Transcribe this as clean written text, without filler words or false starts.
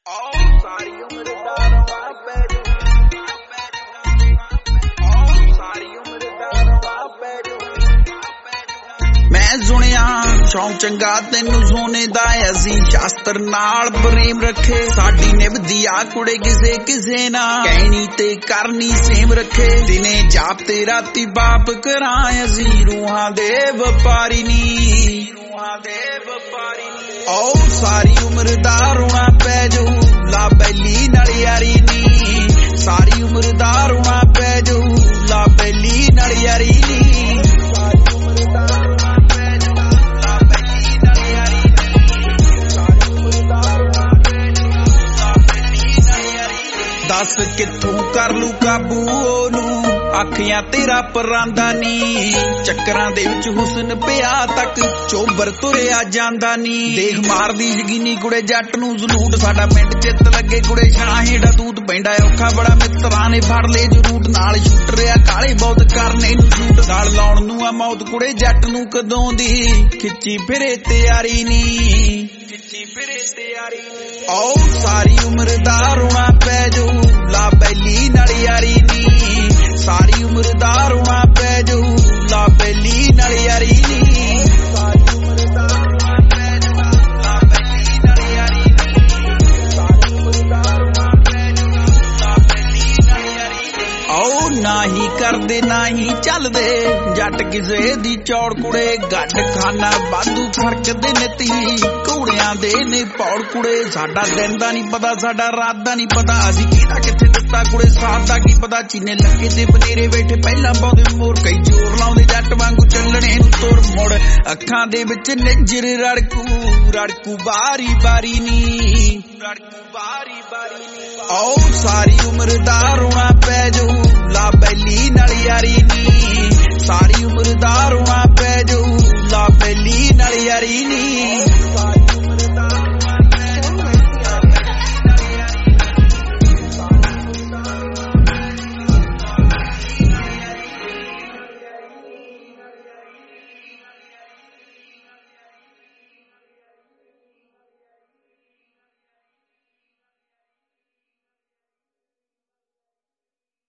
ਸਾਰੀ ਉਮਰ ਦਾ ਰਵਾ ਪੈ ਜੂ, ਸਾਰੀ ਉਮਰ ਦਾ ਰਵਾ ਪੈ ਜੂ। ਮੈਂ ਸੁਣਿਆ ਸ਼ੌਂਕ ਚੰਗਾ ਤੈਨੂੰ ਸੋਨੇ ਦਾ, ਅਸੀਂ ਸ਼ਾਸਤਰ ਨਾਲ ਪ੍ਰੇਮ ਰੱਖੇ। ਸਾਡੀ ਨਿਭਦੀ ਆ ਕੁੜੇ ਕਿਸੇ ਕਿਸੇ ਨਾਲ, ਕਹਿਣੀ ਤੇ ਕਰਨੀ ਸੇਮ ਰੱਖੇ। ਦਿਨੇ ਜਾਪ ਤੇ ਰਾਤੀ ਬਾਪ ਕਰਾਂ, ਅਸੀਂ ਰੂਹਾਂ ਦੇ ਵਪਾਰੀ ਨੀ, ਰੂਹਾਂ ਦੇ ਵਪਾਰੀ ਨੀ। ਓ ਸਾਰੀ ਉਮਰ ਦਾ ਰੋਣਾ ਪੈ ਜੂ, ਲਾ ਬੈਲੀ ਨਾਲ ਯਾਰੀ ਨੀ। ਸਾਰੀ ਉਮਰ ਦਾ ਰੋਣਾ ਪੈ ਜੂ, ਲਾ ਬੈਲੀ ਨਾਲ ਯਾਰੀ ਨੀ। ਦੱਸ ਕਿੱਥੋਂ ਕਰ ਲੂ ਕਾਬੂ ਉਹਨੂੰ, ਅੱਖੀਆਂ ਤੇਰਾ ਪਰਾਂਦਾ ਨੀ। ਚੱਕਰਾਂ ਦੇ ਵਿੱਚ ਹੁਸਨ ਪਿਆ ਤੱਕ ਚੋਬਰ ਤੁਰਿਆ ਜਾਂਦਾ ਨੀ। ਦੇਖ ਮਾਰਦੀ ਯਕੀਨੀ ਕੁੜੇ ਜੱਟ ਨੂੰ ਜ਼ਲੂਟ, ਸਾਡਾ ਪਿੰਡ ਚਿੱਤ ਲੱਗੇ ਕੁੜੇ ਸ਼ਾਹੇੜਾ ਦੂਤ। ਪੈਂਦਾ ਔਖਾ ਬੜਾ ਮਿੱਤਰਾਂ ਨੇ ਫੜ ਲਏ ਜਰੂਟ, ਨਾਲ ਸ਼ੂਟ ਰਿਆ ਕਾਲੇ ਬਹੁਤ ਕਰਨੇ ਨੂੰ ਸ਼ੂਟ। ਨਾਲ ਲਾਉਣ ਨੂੰ ਆ ਮੌਤ ਕੁੜੇ ਜੱਟ ਨੂੰ ਕਦੋਂ ਦੀ, ਖਿੱਚੀ ਫਿਰੇ ਤਿਆਰੀ ਨੀ, ਖਿੱਚੀ ਫਿਰੇ ਤਿਆਰੀ ਨੀ। ਓ ਸਾਰੀ ਉਮਰ ਦਾ ਰੋਣਾ ਪੈ ਜੂ, ਲਾ ਬੈਲੀ ਨਾਲ ਯਾਰੀ ਨੀ। ਸਾਰੀ ਉਮਰ ਦਾ ਰੋਣਾ ਪੈ ਜੂ, ਲਾ ਬੈਲੀ ਨਾਲ ਯਾਰੀ ਨੀ। ਸਾਰੀ ਉਮਰ ਦਾ ਰੋਣਾ ਪੈ ਜੂ, ਲਾ ਬੈਲੀ ਨਾਲ ਯਾਰੀ ਨੀ। ਸਾਰੀ ਉਮਰ ਦਾ ਰੋਣਾ ਪੈ ਜੂ, ਲਾ ਬੈਲੀ ਨਾਲ ਯਾਰੀ ਨੀ। ਆਓ ਨਾ ਹੀ ਕਰਦੇ ਨਾ ਹੀ ਚੱਲਦੇ, ਜੱਟ ਕਿਸੇ ਦੀ ਚੌੜ ਕੁੜੇ। ਗੱਡ ਖਾਨਾ ਵਾਧੂ ਫਰਕ ਦੇ ਨਿੱਤੀ, ਘੋੜਿਆਂ ਦੇ ਨੇ ਪੌੜ ਕੁੜੇ। ਸਾਡਾ ਦਿਨ ਦਾ ਨਹੀਂ ਪਤਾ, ਸਾਡਾ ਰਾਤ ਦਾ ਨਹੀਂ ਪਤਾ, ਅਸੀਂ ਕਿਹਦਾ ਕਿੱਥੇ ਦਿੱਤਾ ਕੁੜੇ ਸਾਥ ਦਾ ਕੀ ਪਤਾ। ਚੀਨੇ ਲੱਗੇ ਤੇ ਬਨੇਰੇ ਬੈਠੇ ਪਹਿਲਾਂ ਪਾਉਂਦੇ ਮੋਰ, ਕਈ ਜ਼ੋਰ ਲਾਉਂਦੇ ਜੱਟ ਵਾਂਗੂ ਚੱਲਣੇ ਨੂੰ ਤੁਰ ਮੁੜ। ਅੱਖਾਂ ਦੇ ਵਿੱਚ ਨਿੱਜਰ ਰੜਕੂ ਰੜਕੂ ਬਾਰੀ ਬਾਰੀ ਨੀ, ਰੜਕੂ ਬਾਰੀ ਬਾਰੀ ਨੀ। ਓ ਸਾਰੀ ਉਮਰ ਦਾ ਰੋਣਾ ਪੈ ਜੂ, ਲਾ ਬੈਲੀ ਨਾਲ ਯਾਰੀ ਨੀ।